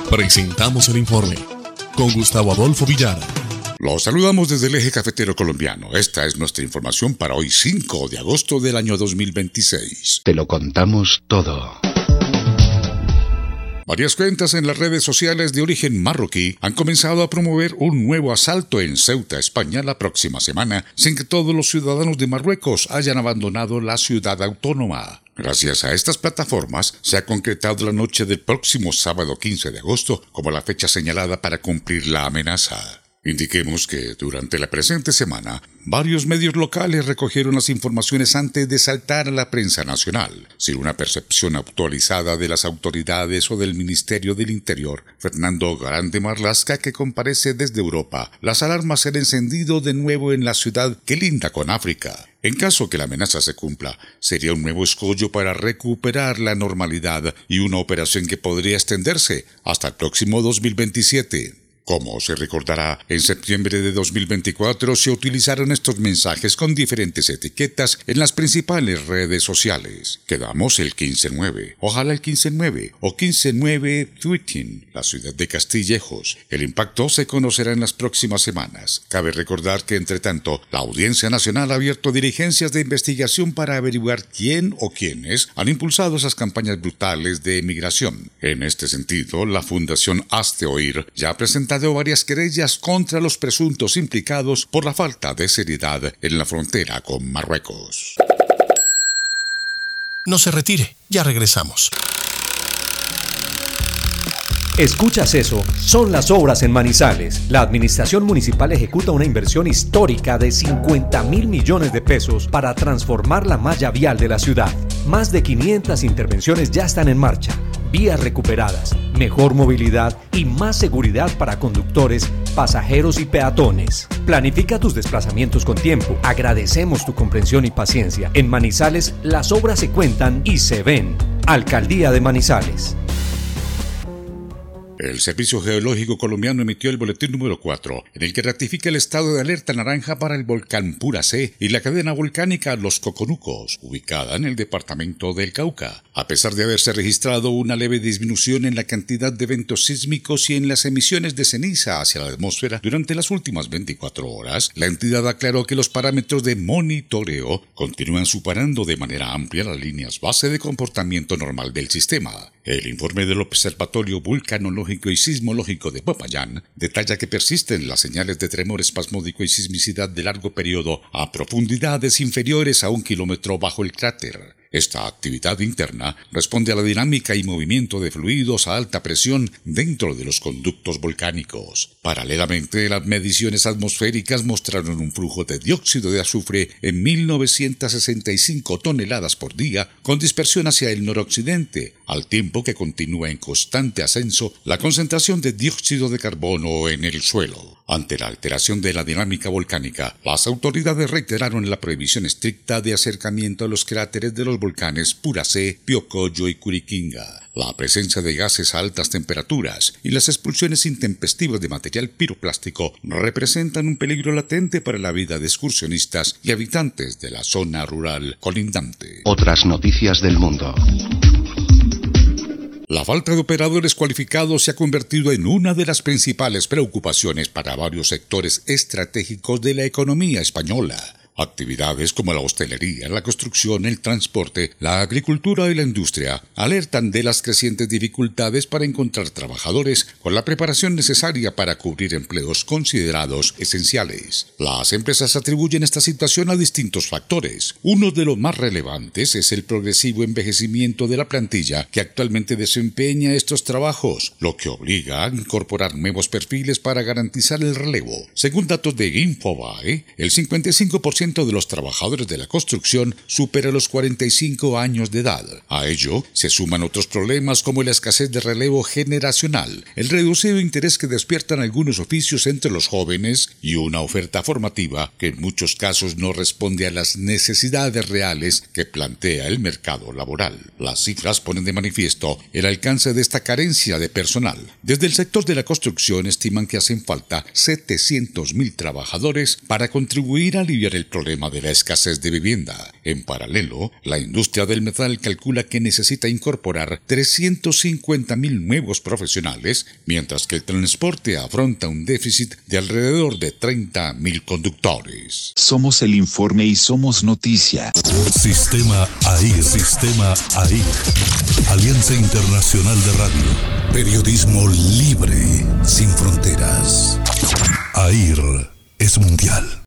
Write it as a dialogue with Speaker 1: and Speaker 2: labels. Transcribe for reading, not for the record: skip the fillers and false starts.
Speaker 1: Presentamos el informe con Gustavo Adolfo Villara.
Speaker 2: Los saludamos desde el eje cafetero colombiano. Esta es nuestra información para hoy 5 de agosto del año 2026.
Speaker 3: Te lo contamos todo.
Speaker 2: Varias cuentas en las redes sociales de origen marroquí han comenzado a promover un nuevo asalto en Ceuta, España, la próxima semana, sin que todos los ciudadanos de Marruecos hayan abandonado la ciudad autónoma. Gracias a estas plataformas, se ha concretado la noche del próximo sábado 15 de agosto como la fecha señalada para cumplir la amenaza. Indiquemos que durante la presente semana, varios medios locales recogieron las informaciones antes de saltar a la prensa nacional, sin una percepción actualizada de las autoridades o del Ministerio del Interior. Fernando Garande Marlaska, que comparece desde Europa, las alarmas se han encendido de nuevo en la ciudad que linda con África. En caso que la amenaza se cumpla, sería un nuevo escollo para recuperar la normalidad y una operación que podría extenderse hasta el próximo 2027. Como se recordará, en septiembre de 2024 se utilizaron estos mensajes con diferentes etiquetas en las principales redes sociales. Quedamos el 15-9, ojalá el 15-9 o 15-9 tweeting, la ciudad de Castillejos. El impacto se conocerá en las próximas semanas. Cabe recordar que, entre tanto, la Audiencia Nacional ha abierto diligencias de investigación para averiguar quién o quiénes han impulsado esas campañas brutales de emigración. En este sentido, la Fundación Hazte Oír ya ha presentado varias querellas contra los presuntos implicados por la falta de seriedad en la frontera con Marruecos.
Speaker 1: No se retire, ya regresamos.
Speaker 4: ¿Escuchas eso? Son las obras en Manizales. La administración municipal ejecuta una inversión histórica de 50.000 millones de pesos para transformar la malla vial de la ciudad. Más de 500 intervenciones ya están en marcha. Vías recuperadas, mejor movilidad y más seguridad para conductores, pasajeros y peatones. Planifica tus desplazamientos con tiempo. Agradecemos tu comprensión y paciencia. En Manizales, las obras se cuentan y se ven. Alcaldía de Manizales.
Speaker 2: El Servicio Geológico Colombiano emitió el boletín número 4, en el que ratifica el estado de alerta naranja para el volcán Puracé y la cadena volcánica Los Coconucos, ubicada en el departamento del Cauca. A pesar de haberse registrado una leve disminución en la cantidad de eventos sísmicos y en las emisiones de ceniza hacia la atmósfera durante las últimas 24 horas, la entidad aclaró que los parámetros de monitoreo continúan superando de manera amplia las líneas base de comportamiento normal del sistema. El informe del Observatorio Vulcanológico y Sismológico de Popayán detalla que persisten las señales de tremor espasmódico y sismicidad de largo periodo a profundidades inferiores a 1 kilómetro bajo el cráter. Esta actividad interna responde a la dinámica y movimiento de fluidos a alta presión dentro de los conductos volcánicos. Paralelamente, las mediciones atmosféricas mostraron un flujo de dióxido de azufre en 1.965 toneladas por día, con dispersión hacia el noroccidente, al tiempo que continúa en constante ascenso la concentración de dióxido de carbono en el suelo. Ante la alteración de la dinámica volcánica, las autoridades reiteraron la prohibición estricta de acercamiento a los cráteres de los volcanes Puracé, Piocoyo y Curiquinga. La presencia de gases a altas temperaturas y las expulsiones intempestivas de material piroplástico representan un peligro latente para la vida de excursionistas y habitantes de la zona rural colindante.
Speaker 3: Otras noticias del mundo.
Speaker 2: La falta de operadores cualificados se ha convertido en una de las principales preocupaciones para varios sectores estratégicos de la economía española. Actividades como la hostelería, la construcción, el transporte, la agricultura y la industria alertan de las crecientes dificultades para encontrar trabajadores con la preparación necesaria para cubrir empleos considerados esenciales. Las empresas atribuyen esta situación a distintos factores. Uno de los más relevantes es el progresivo envejecimiento de la plantilla que actualmente desempeña estos trabajos, lo que obliga a incorporar nuevos perfiles para garantizar el relevo. Según datos de Infobae, el 55% de los trabajadores de la construcción supera los 45 años de edad. A ello se suman otros problemas como la escasez de relevo generacional, el reducido interés que despiertan algunos oficios entre los jóvenes y una oferta formativa que en muchos casos no responde a las necesidades reales que plantea el mercado laboral. Las cifras ponen de manifiesto el alcance de esta carencia de personal. Desde el sector de la construcción estiman que hacen falta 700.000 trabajadores para contribuir a aliviar el problema de la escasez de vivienda. En paralelo, la industria del metal calcula que necesita incorporar 350.000 nuevos profesionales, mientras que el transporte afronta un déficit de alrededor de 30.000 conductores.
Speaker 5: Somos el informe y somos noticia.
Speaker 1: Sistema AIR. Sistema AIR. Alianza Internacional de Radio. Periodismo libre, sin fronteras. AIR es mundial.